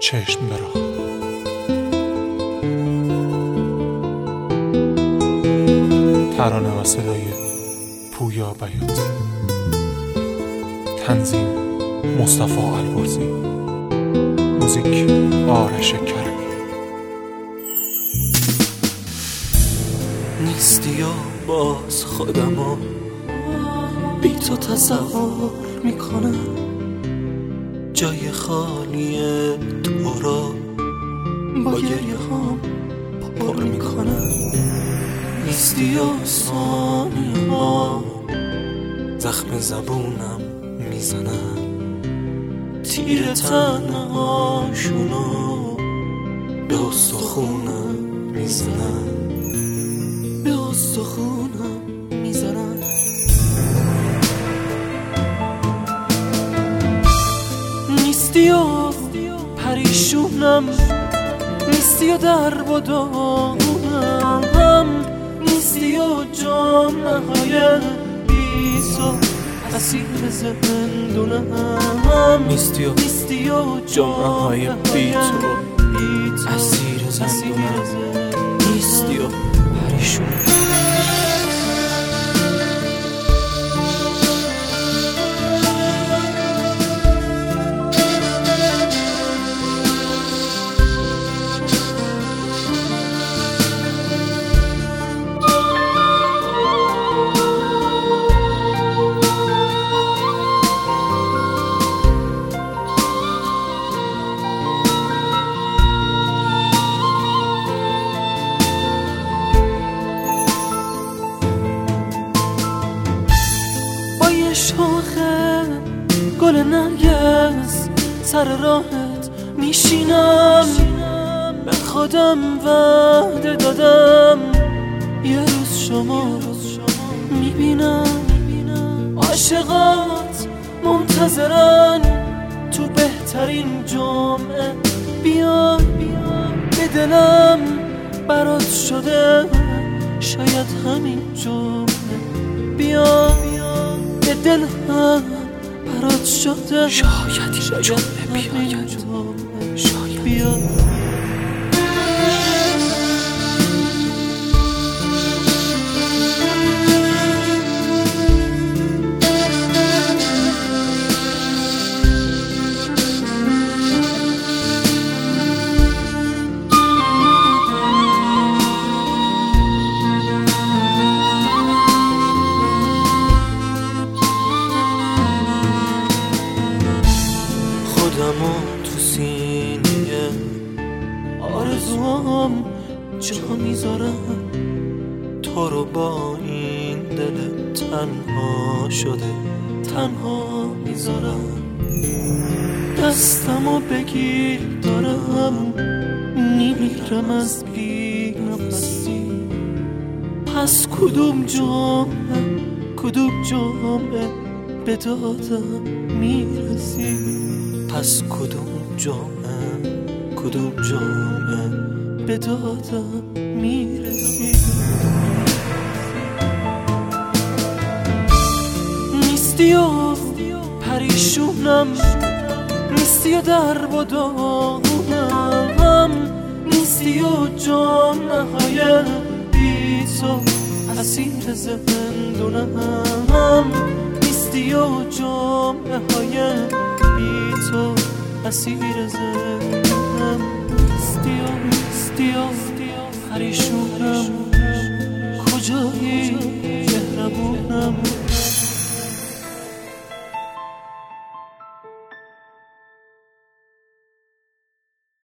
چشم برا. ترانه و صدای پویا بیاتی، تنظیم مصطفی البرزی، موزیک آرش کرمی. نیستی و باز خودمو بی تو تصور میکنم، جای خالی تو را با گریه هم پر میکنم. نیستی و ثانیه ها زخم زبونم میزنم، تیر تنهاشونو به استخونم میزنم، به استخونم میزنم. نیستی و پریشونم، نیستی و درب و داغونم، نیستی و جامعه بی تو اسیر زندونم، نیستی و جامعه بی تو اسیر زندونم، نیستی و پریشونم. شاخه گل نرگس سر راهت میشینم، به خودم وعده دادم یه روز شما میبینم. عاشقات منتظرن تو بهترین جمعه، بیا به دلم برات شده شاید همین جمعه، بیا به دل هم برات شده شاید این جمعه بیاید، شاید بیا. خودمو تو سینه آرزوام جا میذارم، تو رو با این دل تنها شده تنها میذارم. دستمو بگیر دارم نیمیرم از بی نفسی، پس کدوم جمعه به دادم میرسی، پس کدوم جمعه به دادم میرسی. نیستی و پریشونم، نیستی و درب و داغونم، نیستی و جامعه بی تو اسیر زندونم، نیستی و جامعه بی تو اسیر زندونم. نیستی و پریشونم، کجایی